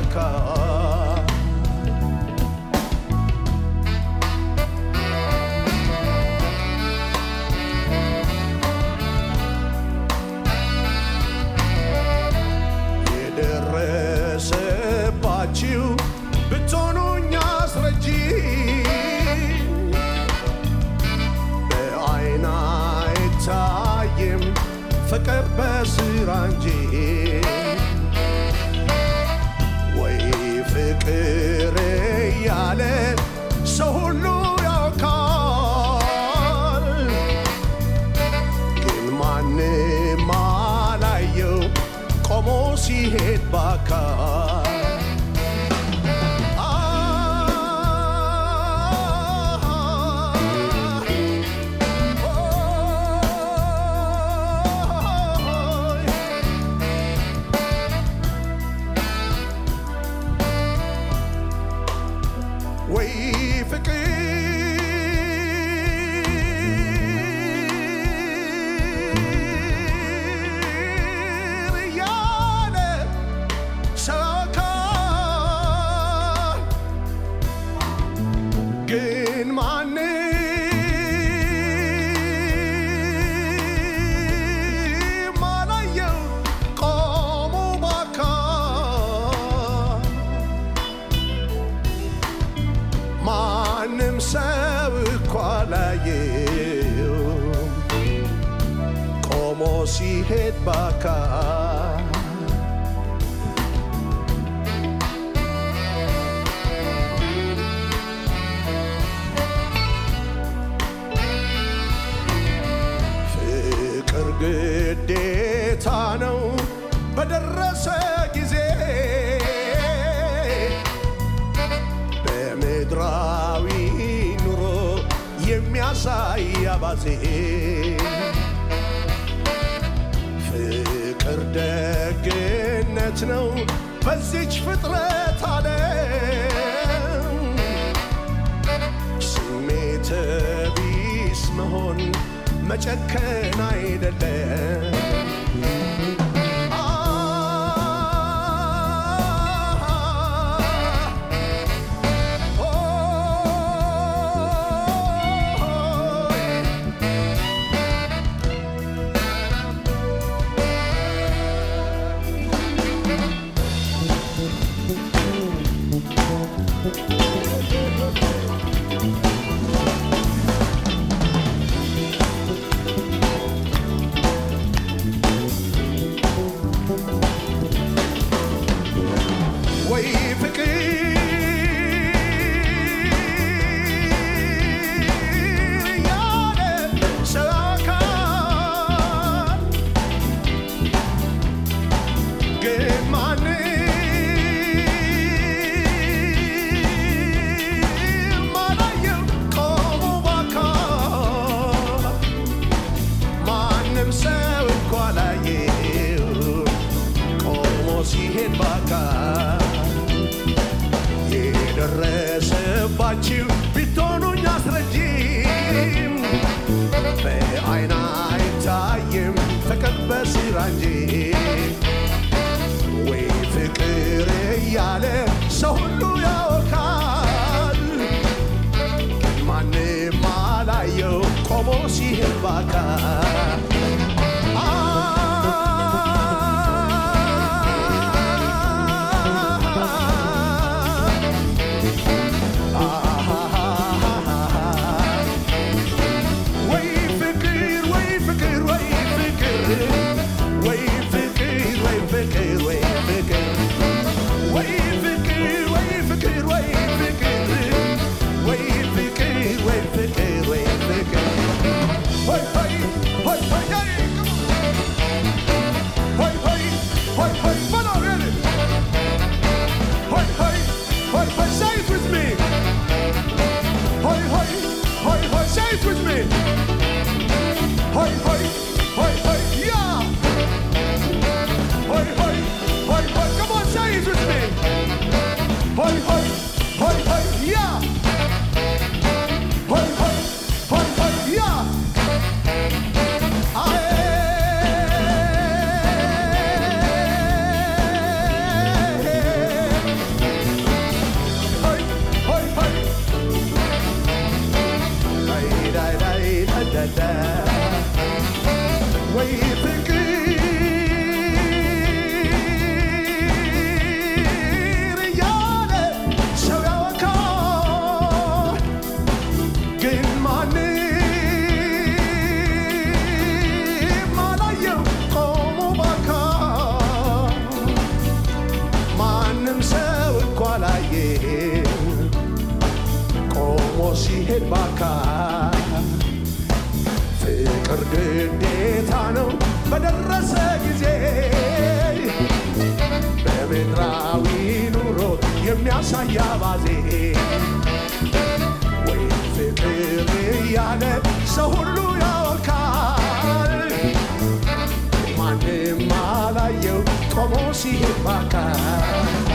በአካል የደረሰባችሁ ብትሆኑኝ አስረጂ በዓይን አይታይም ፍቅር በስራ እንጂ ወይ ፍቅር እያለ ሰው ሁሉ ያውቃል ግን ማንም አላየው ቆሞ ሲሄድ በአካል ወይ ፍቅር እያለ ሰው ያውቃል ግን ማንም አላየው ቆሞ በአካል ማንም ሰው እኮ አላየው ቆሞ ሲሄድ በአካል ፍቅር ግዴታ ነው በደረሰ ጊዜ በምድራዊ ኑሮ የሚያሳይ አባዜ ፍቅር ደግነት ነው በዚች ፍጥረት ዓለም ስሜት ቢስ መሆን መጨከን አይደለም ወይ ፍቅር እያለ ሰው ያውቃል ግን ማንም አላየው ቆሞ በአካል ማንም ሰው እኮ አላየው ቆሞ ሲሄድ በአካል የደረሰባችሁ ብትሆኑኝ አስረጂ በዓይን አይታይም ፍቅር በስራ እንጂ ወይ ፍቅር እያለ ሰው ሁሉ ያውቃል ግን ማንም አላየው ቆሞ ሲሄድ በአካል Way ቆሞ ሲሄድ ባካል ፍቅር ግዴታ ነው በደረሰ ጊዜ በምድራዊ ኑሮ የሚያሳይ አባዜ ወይ ፍቅር እያለ ሰው ሁሉ ያወካል ማንም አላየው ቆሞ ሲሄድ ባካል